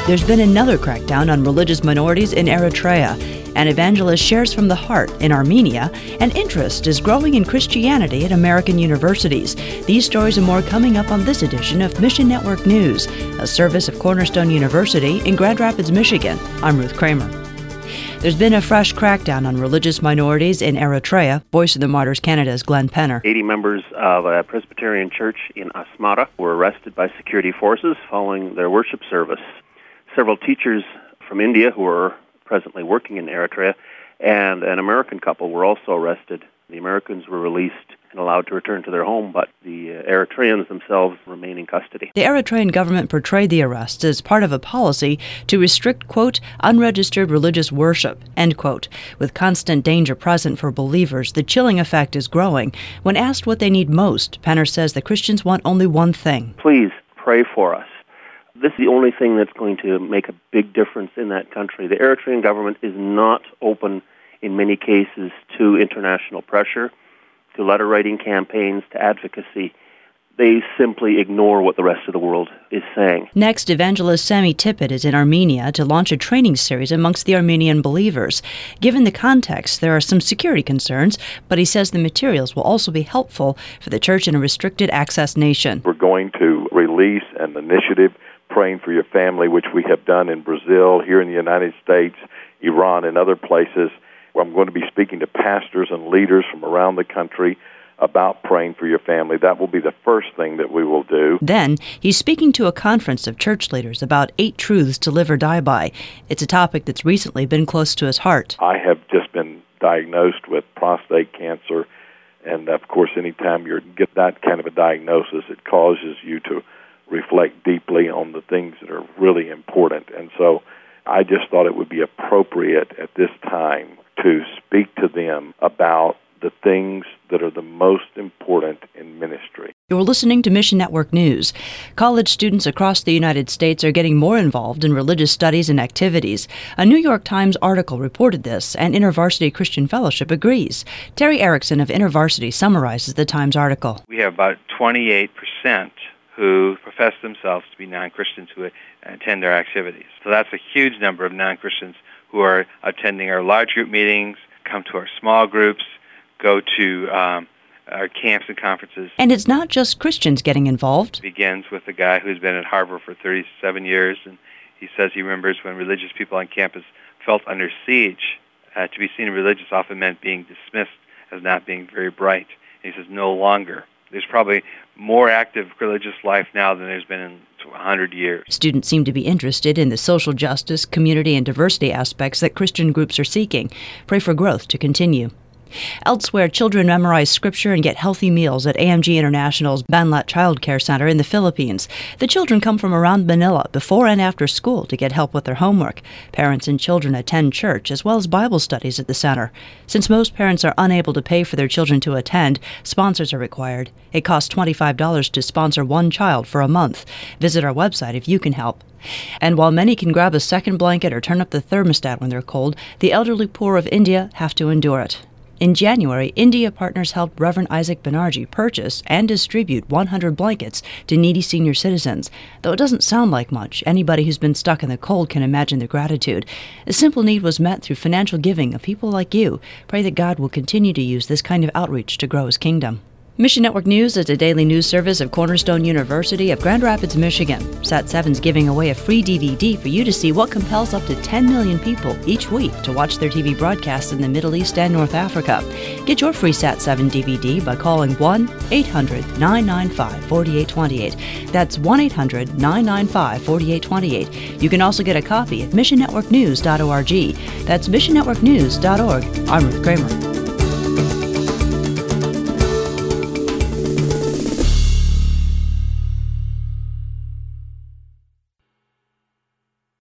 There's been another crackdown on religious minorities in Eritrea. An evangelist shares from the heart in Armenia, and interest is growing in Christianity at American universities. These stories and more coming up on this edition of Mission Network News, a service of Cornerstone University in Grand Rapids, Michigan. I'm Ruth Kramer. There's been a fresh crackdown on religious minorities in Eritrea. Voice of the Martyrs Canada's Glenn Penner. 80 members of a Presbyterian church in Asmara were arrested by security forces following their worship service. Several teachers from India who are presently working in Eritrea and an American couple were also arrested. The Americans were released and allowed to return to their home, but the Eritreans themselves remain in custody. The Eritrean government portrayed the arrests as part of a policy to restrict, quote, unregistered religious worship, end quote. With constant danger present for believers, the chilling effect is growing. When asked what they need most, Penner says the Christians want only one thing. Please pray for us. This is the only thing that's going to make a big difference in that country. The Eritrean government is not open in many cases to international pressure, to letter-writing campaigns, to advocacy. They simply ignore what the rest of the world is saying. Next, evangelist Sami Tippett is in Armenia to launch a training series amongst the Armenian believers. Given the context, there are some security concerns, but he says the materials will also be helpful for the church in a restricted access nation. We're going to release an initiative, Praying for Your Family, which we have done in Brazil, here in the United States, Iran, and other places. I'm going to be speaking to pastors and leaders from around the country about praying for your family. That will be the first thing that we will do. Then, he's speaking to a conference of church leaders about 8 truths to live or die by. It's a topic that's recently been close to his heart. I have just been diagnosed with prostate cancer, and of course, anytime you get that kind of a diagnosis, it causes you to reflect deeply on the things that are really important. And so I just thought it would be appropriate at this time to speak to them about the things that are the most important in ministry. You're listening to Mission Network News. College students across the United States are getting more involved in religious studies and activities. A New York Times article reported this, and InterVarsity Christian Fellowship agrees. Terry Erickson of InterVarsity summarizes the Times article. We have about 28% who profess themselves to be non-Christians who attend our activities. So that's a huge number of non-Christians who are attending our large group meetings, come to our small groups, go to our camps and conferences. And it's not just Christians getting involved. It begins with a guy who's been at Harvard for 37 years, and he says he remembers when religious people on campus felt under siege. To be seen as religious often meant being dismissed as not being very bright. And he says no longer. There's probably more active religious life now than there's been in 100 years. Students seem to be interested in the social justice, community, and diversity aspects that Christian groups are seeking. Pray for growth to continue. Elsewhere, children memorize scripture and get healthy meals at AMG International's Banlat Child Care Center in the Philippines. The children come from around Manila before and after school to get help with their homework. Parents and children attend church as well as Bible studies at the center. Since most parents are unable to pay for their children to attend, sponsors are required. It costs $25 to sponsor one child for a month. Visit our website if you can help. And while many can grab a second blanket or turn up the thermostat when they're cold, the elderly poor of India have to endure it. In January, India Partners helped Reverend Isaac Banerjee purchase and distribute 100 blankets to needy senior citizens. Though it doesn't sound like much, anybody who's been stuck in the cold can imagine the gratitude. A simple need was met through financial giving of people like you. Pray that God will continue to use this kind of outreach to grow His kingdom. Mission Network News is a daily news service of Cornerstone University of Grand Rapids, Michigan. Sat7's giving away a free DVD for you to see what compels up to 10 million people each week to watch their TV broadcasts in the Middle East and North Africa. Get your free Sat7 DVD by calling 1-800-995-4828. That's 1-800-995-4828. You can also get a copy at missionnetworknews.org. That's missionnetworknews.org. I'm Ruth Kramer.